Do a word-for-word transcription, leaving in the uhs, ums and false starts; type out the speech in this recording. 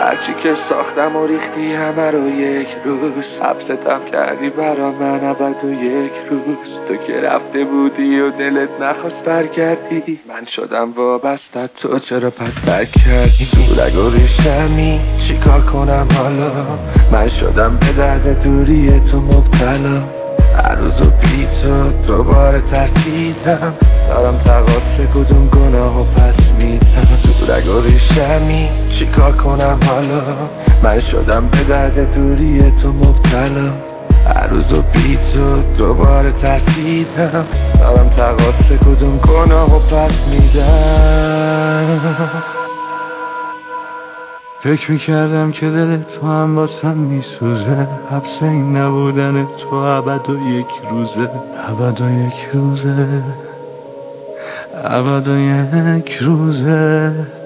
هرچی که ساختم و ریختی همه رو یک روز، حبستم کردی برا من ابد و یک روز. تو که رفته بودی و دلت نخواست برگردی، من شدم وابسته تو چرا پس برگ کردی؟ دورگ و ریشمی چیکار کنم حالا، من شدم به درد دوری تو مبتلا. هر روز و بی تو دوباره ترسیدم، دارم تقاطع کدوم گناه و پس میدم. دورگ و ریشمی چیکار کنم حالا، من شدم به درد دوری تو مبتلا. هر روز و بی تو دوباره ترسیدم، دارم تقاطع کدوم گناه و پس میدم. فکر میکردم که دل تو هم واسم میسوزه، حبس این نبودن تو ابد و یک روزه، ابد و یک روزه، ابد و یک روزه.